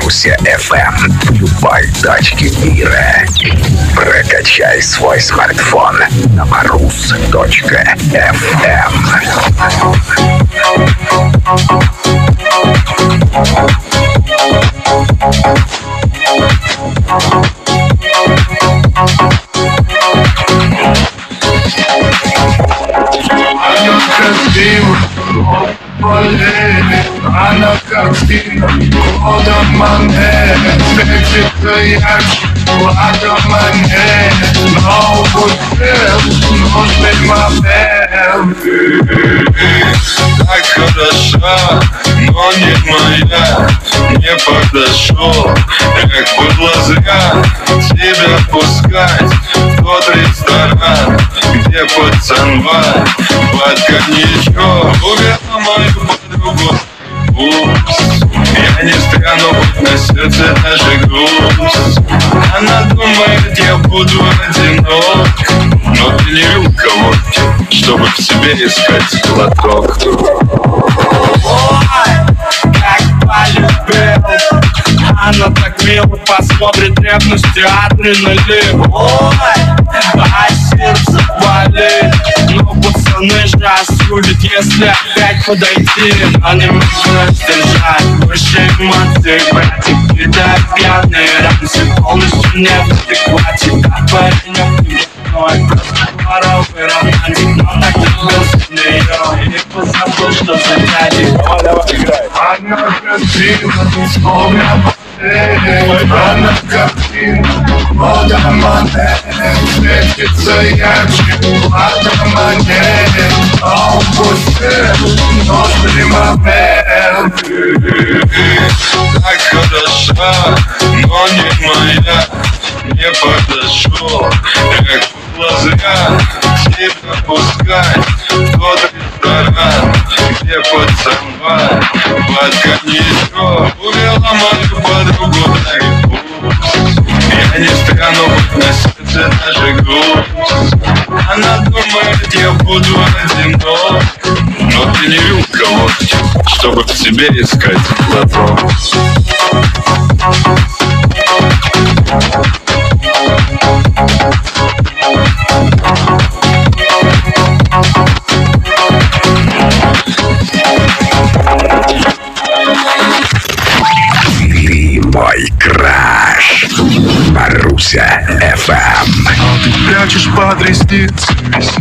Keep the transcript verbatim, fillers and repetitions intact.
Маруся эф эм в любой точке мира. Прокачай свой смартфон на марус точка эф эм. Она как фильм, года монет, светится ярче, благо монет, но успел, нужный момент. Так хороша, но не моя, не подошел, эх, было зря тебя пускать в тот ресторан, где пацанва под коньячок увела мою подругу. Упс, я не стану, хоть на сердце даже грусть. Она думает, я буду одинок, но ты не рюмка водки, чтобы в себе искать глоток. Ой, как полюбил, она так мило посмотрит, ревностью адреналин. Ой, а сердце болит, но пацаны же осудят, если опять подойти. Но не можно сдержать больше эмоций, братик, когда пьяные рамсы полностью не в адеквате. Как паренек мной, просто дворовый романтик, но так влюбился в нее и позабыл, что за дядей. Давай, играй. Она красива, словно она как фильм, вода монет, светится ярче, вода монет, а упустил нужный момент. Так хороша, но не моя, не подошел, эх, было зря тебя пускать в тот ресторан, где пацанва под коньячок увела мою подругу. Я не стану, хоть на сердце даже грусть. Она думает, я буду одинок, но ты не рюмка водки, чтобы в себе искать глоток. Ты мой краш. Маруся эф эм. Ты прячешь под ресниц